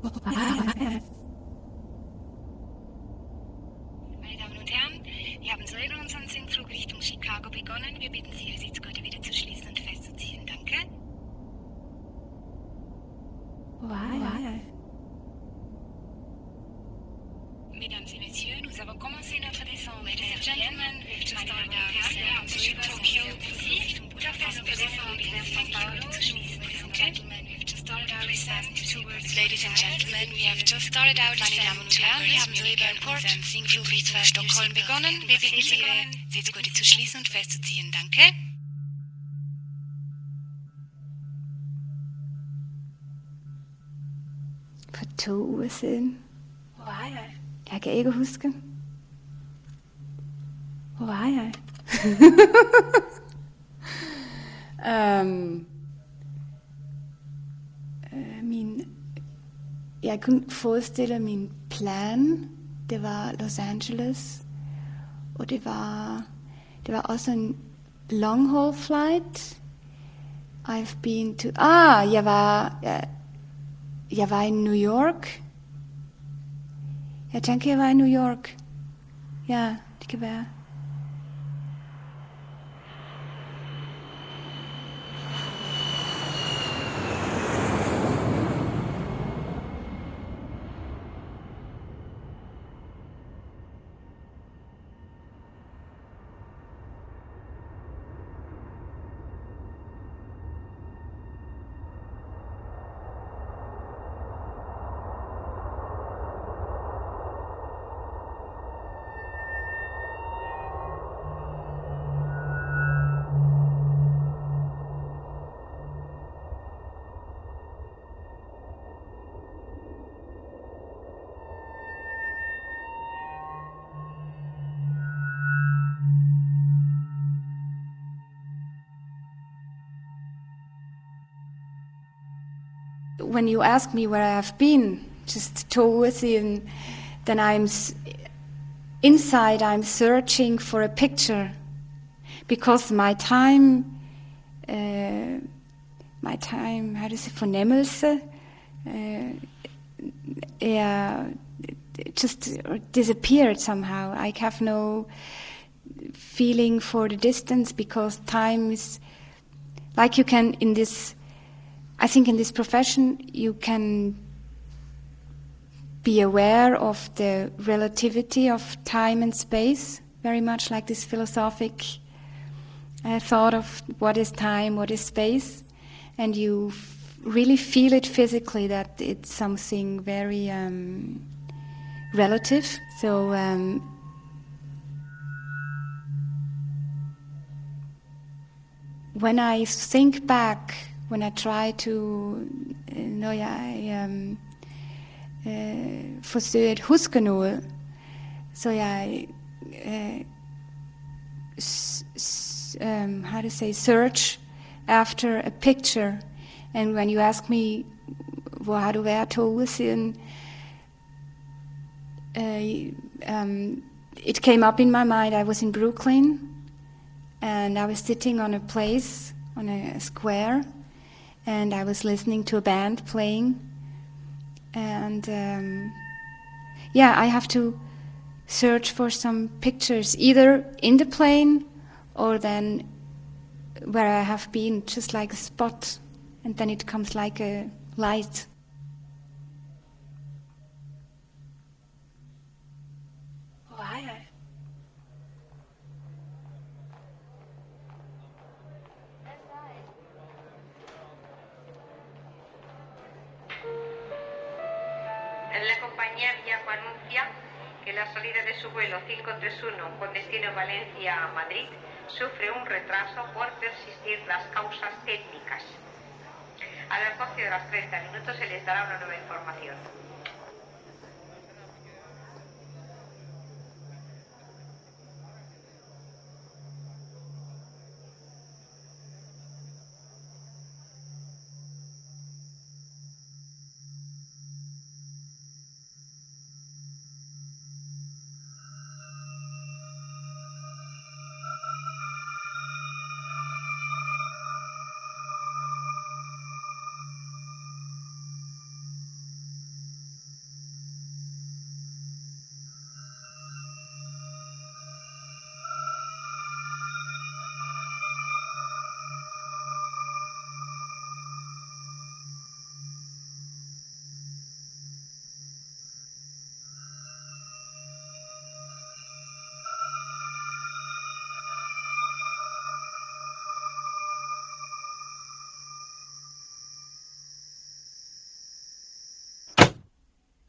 Meine Damen und Herren, wir haben soeben unseren Sinkflug Richtung Chicago begonnen. Wir bitten Sie, Ihre Sitzgurte wieder zu schließen und festzuziehen. Danke. Mesdames et messieurs, nous avons commencé notre descente. Ladies and gentlemen, we've just started our descent. Wir haben soeben Tokio Richtung Budapest begonnen. Wir bitten Sie, Ihre Sitzgurte zu schließen. Ladies and gentlemen, we've just started our descent towards. Ladies and gentlemen, we have just started our descent. Meine Damen und Herren, wir haben soeben unseren Sinkflug Richtung Stockholm begonnen. Wir bitten Sie, Ihre Sitzgurte zu schließen und festzuziehen. Danke. For 2 uger siden. Hvor var jeg? Jeg kan ikke huske. Hvor var jeg? Jeg kunne forestille min plan. Det var Los Angeles. Og det var også en long haul flight. I've been to... jeg var i New York. Jeg tænker, jeg var i New York. Ja, det kan være. When you ask me where I have been, just towards in, then inside I'm searching for a picture, because my time, how to say, fornemmelse, it just disappeared somehow. I have no feeling for the distance, because time is like you can I think in this profession you can be aware of the relativity of time and space, very much like this philosophic thought of what is time, what is space, and you really feel it physically, that it's something very relative. So when I think back, when I try to forsøge at huske noget, så jeg how to say, search after a picture. And when you ask me, hvor har du været 2 uger siden, it came up in my mind. I was in Brooklyn, and I was sitting on a place, on a square, and I was listening to a band playing. And I have to search for some pictures, either in the plane or then where I have been, just like a spot, and then it comes like a light. Hvor var jeg? La compañía Viajo anuncia que la salida de su vuelo 531 con destino Valencia a Madrid sufre un retraso por persistir las causas técnicas. A las 12:30 se les dará una nueva información.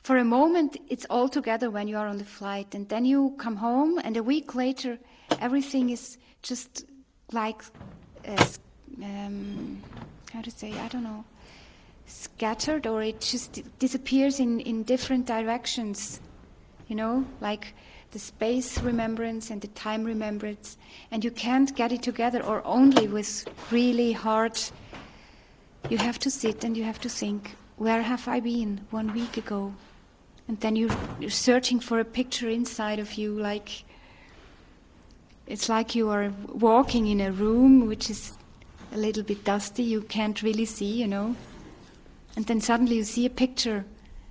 for a moment, it's all together when you are on the flight, and then you come home, and a week later, everything is just like, how to say, I don't know, scattered, or it just disappears in different directions, you know, like the space remembrance and the time remembrance, and you can't get it together, or only with really hard. You have to sit and you have to think, where have I been 1 week ago? And then you're searching for a picture inside of you, like it's like you are walking in a room which is a little bit dusty, you can't really see, you know. And then suddenly you see a picture.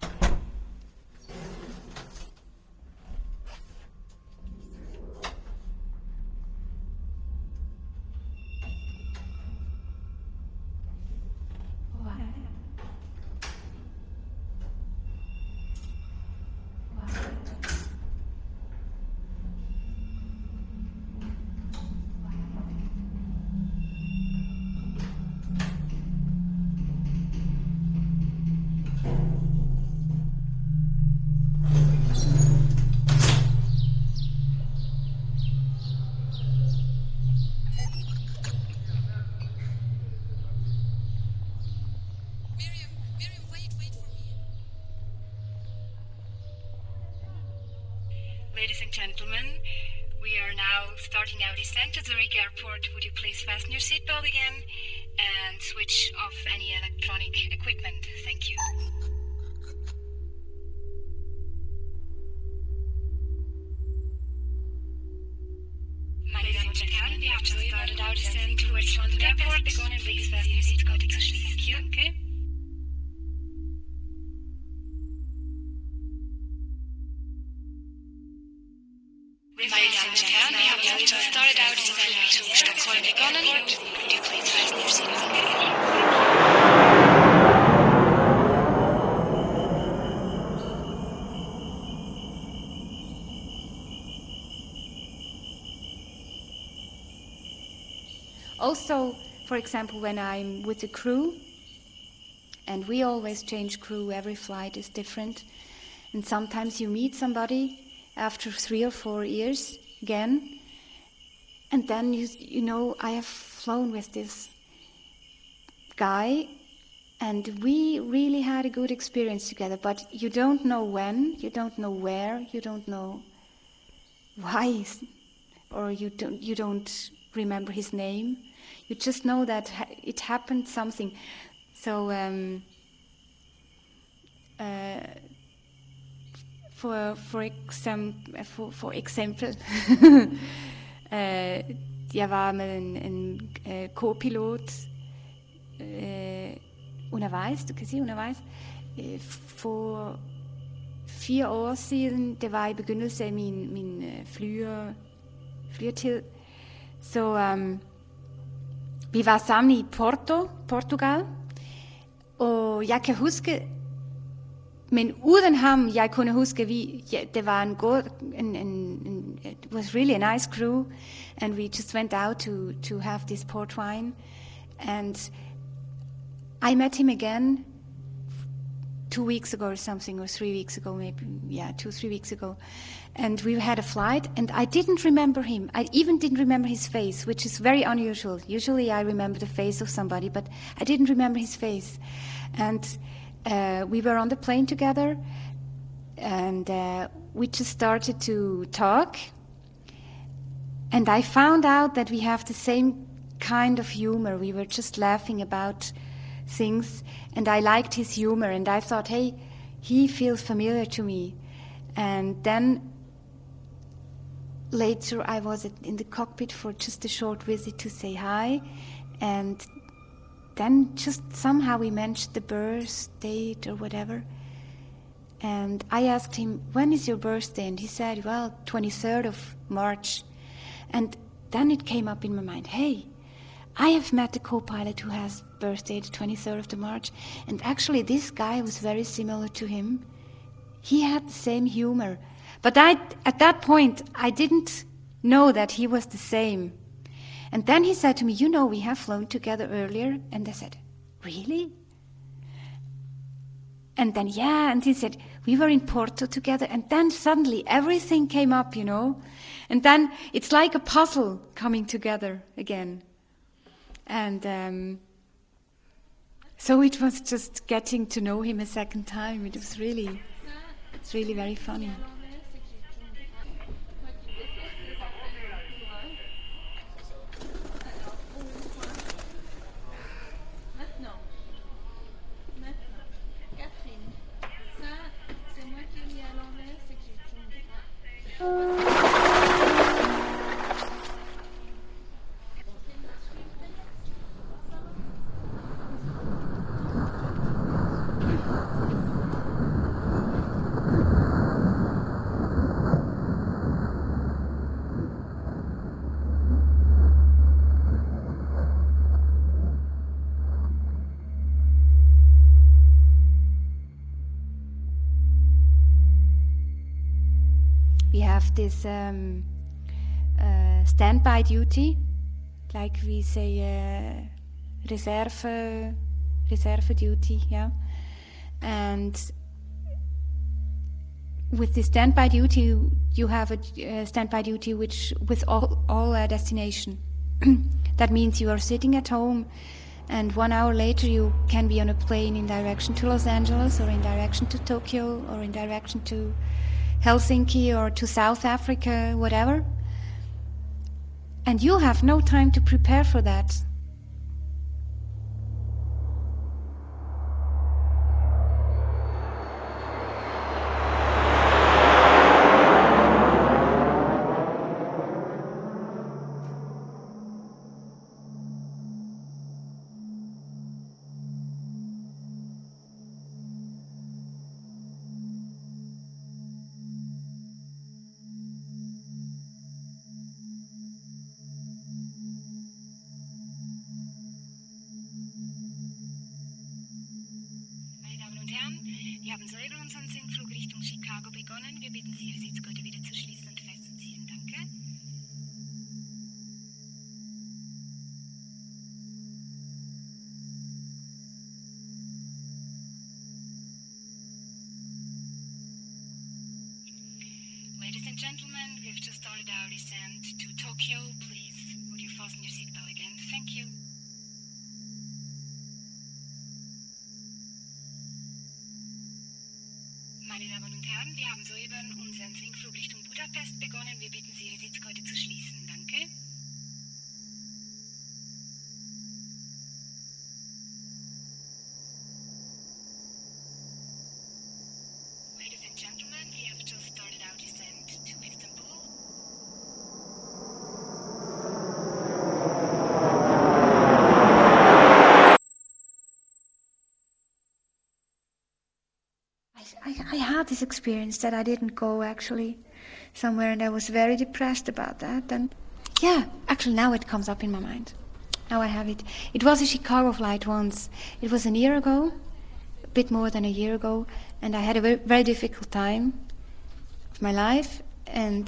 Ladies and gentlemen, we are now starting our descent to Zurich Airport. Would you please fasten your seatbelt again and switch off any electronic equipment? Thank you. Ladies and gentlemen, we have just started our descent towards London Airport. Please fasten your seatbelt again. Thank you. Okay. Ladies and gentlemen, we have just started our descent towards Stockholm Airport. Would you please fasten your seatbelt again? Also, for example, when I'm with the crew, and we always change crew, every flight is different, and sometimes you meet somebody after 3 or 4 years again, and then you know, I have flown with this guy, and we really had a good experience together, but you don't know when, you don't know where, you don't know why, or you don't remember his name. You just know that it happened something. So for example, jeg var med en co-pilot undervejs, du kan sige undervejs, for 4 år siden. Det var i begyndelsen af min flyretid. Så vi var sammen i Portugal, og jeg kan huske, men uden ham, jeg kunne huske, det var it was really a nice crew, and we just went out to have this port wine, and I met him again 2 weeks ago or something, or 3 weeks ago, maybe, 2-3 weeks ago. And we had a flight, and I didn't remember him. I even didn't remember his face, which is very unusual. Usually I remember the face of somebody, but I didn't remember his face. And we were on the plane together, and we just started to talk. And I found out that we have the same kind of humor. We were just laughing about things, and I liked his humor, and I thought, hey, he feels familiar to me. And then later I was in the cockpit for just a short visit to say hi, and then just somehow we mentioned the birth date or whatever, and I asked him, when is your birthday? And he said, well, 23rd of March. And then it came up in my mind, hey, I have met a co-pilot who has birthday the 23rd of the March, and actually this guy was very similar to him. He had the same humor. But at that point, I didn't know that he was the same. And then he said to me, you know, we have flown together earlier. And I said, really? And then, and he said, we were in Porto together, and then suddenly everything came up, And then it's like a puzzle coming together again. And so it was just getting to know him a second time. It's really very funny. We have this standby duty, like we say, reserve duty, yeah. And with the standby duty, you have a standby duty which with all destination. That means you are sitting at home, and 1 hour later you can be on a plane in direction to Los Angeles, or in direction to Tokyo, or in direction to Helsinki, or to South Africa, whatever. And you have no time to prepare for that. Wir haben soeben unseren Sinkflug Richtung Chicago begonnen. Wir bitten Sie, Ihre Sitzgurte wieder zu schließen und festzuziehen. Danke. Ladies and gentlemen, we've just started our descent to Tokyo. Please, would you fasten your seatbelt again? Thank you. Meine Damen und Herren, wir haben soeben unseren Sinkflug Richtung Budapest begonnen. Wir bitten Sie, Ihre Sitzgurte zu schließen. Danke. Ladies and gentlemen, we have just started our descent to Istanbul. I had this experience that I didn't go actually somewhere, and I was very depressed about that. And actually now it comes up in my mind. Now I have it. It was a Chicago flight once. It was a year ago, a bit more than a year ago, and I had a very, very difficult time of my life, and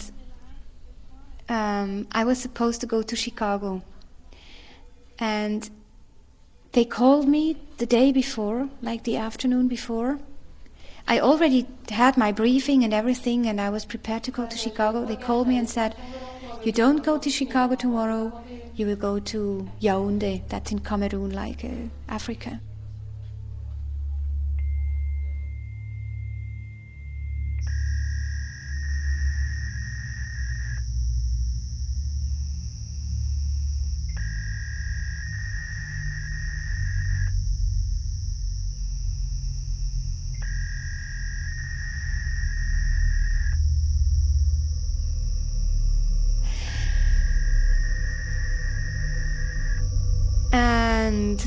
I was supposed to go to Chicago. And they called me the day before, like the afternoon before. I already had my briefing and everything, and I was prepared to go to Chicago. They called me and said, you don't go to Chicago tomorrow, you will go to Yaoundé, that's in Cameroon, like Africa. And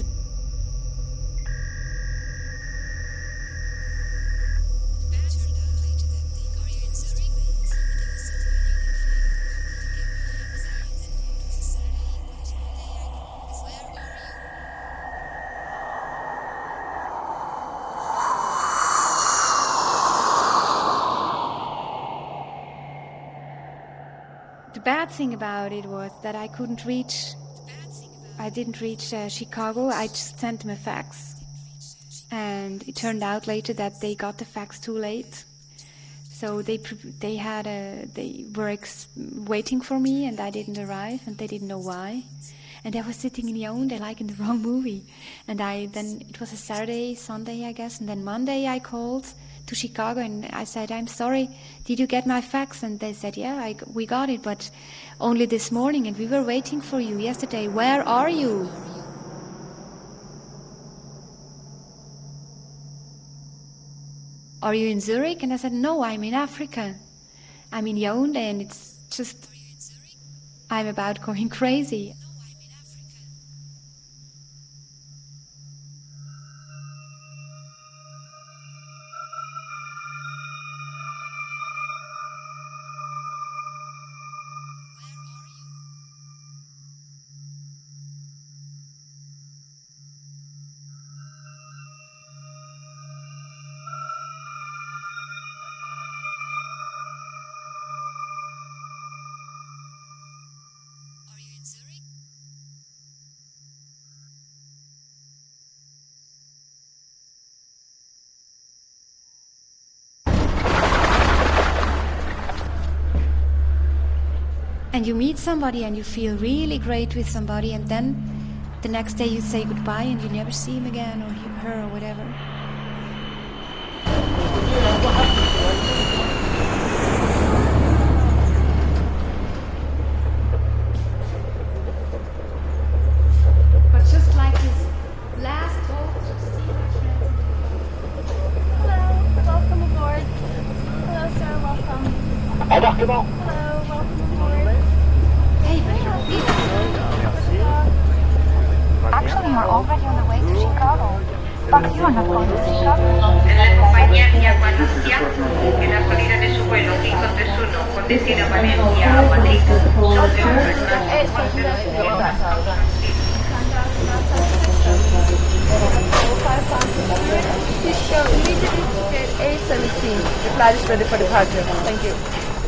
the bad thing about it was that I didn't reach Chicago. I just sent them a fax. And it turned out later that they got the fax too late. So they were waiting for me, and I didn't arrive, and they didn't know why. And I was sitting in Yaoundé like in the wrong movie. And then it was a Saturday, Sunday, I guess. And then Monday I called to Chicago and I said, I'm sorry, did you get my fax? And they said, yeah, we got it, but only this morning. And we were waiting for you yesterday. Where are you? Are you in Zurich? And I said, no, I'm in Africa. I'm in Yaoundé, and it's just, I'm about going crazy. And you meet somebody and you feel really great with somebody, and then the next day you say goodbye and you never see him again or her or whatever. But just like his last boat to see my friends in the Hello, welcome aboard. Hello, sir, welcome. Embarquement. Hello, welcome aboard. Hey, Actually, you're already on the way to Chicago. But you're not going to Chicago. La compañía Viaco anuncia que la salida de su vuelo 531 con destino a Valencia a Madrid sufre un retraso por persistir en las causas Please show immediately to gate A17. Your flight is ready for departure. Thank you.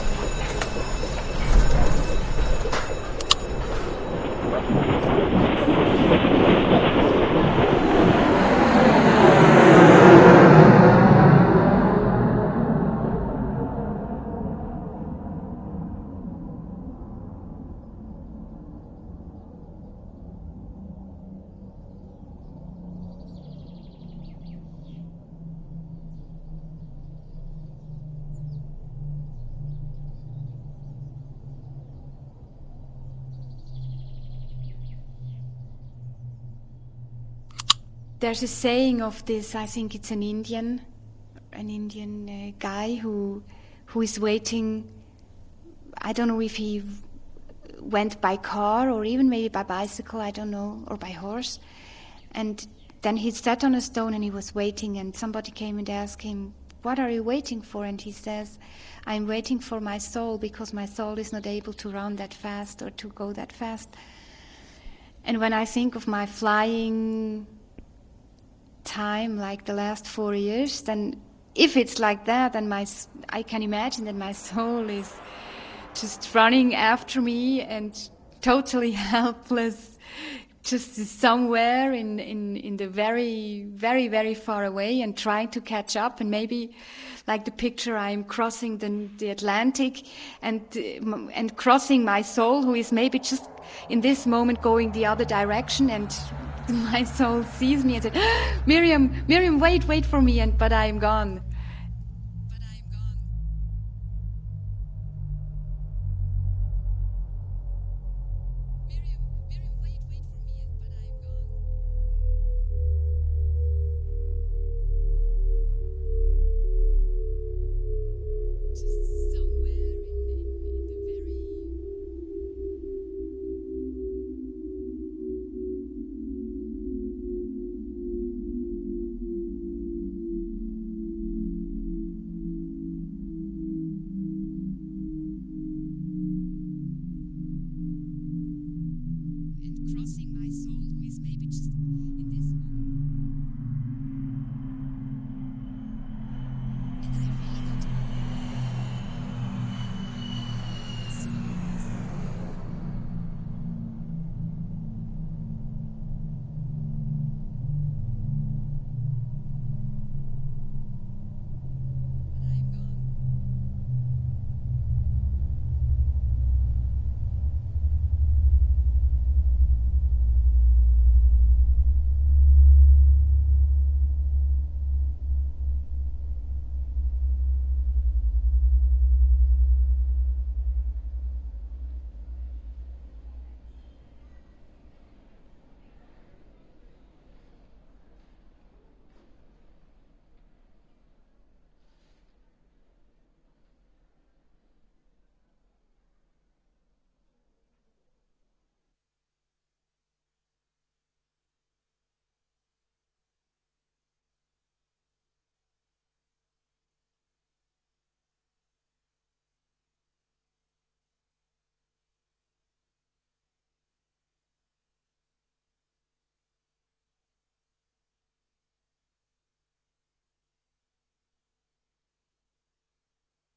There's a saying of this, I think it's an Indian guy who is waiting. I don't know if he went by car or even maybe by bicycle, I don't know, or by horse. And then he sat on a stone and he was waiting, and somebody came and asked him, what are you waiting for? And he says, I'm waiting for my soul because my soul is not able to run that fast or to go that fast. And when I think of my flying time, like the last 4 years, then if it's like that, then I can imagine that my soul is just running after me and totally helpless, just somewhere in the very, very, very far away and trying to catch up. And maybe like the picture, I'm crossing the Atlantic and crossing my soul, who is maybe just in this moment going the other direction, and my soul sees me and says, Miriam, wait for me, but I'm gone.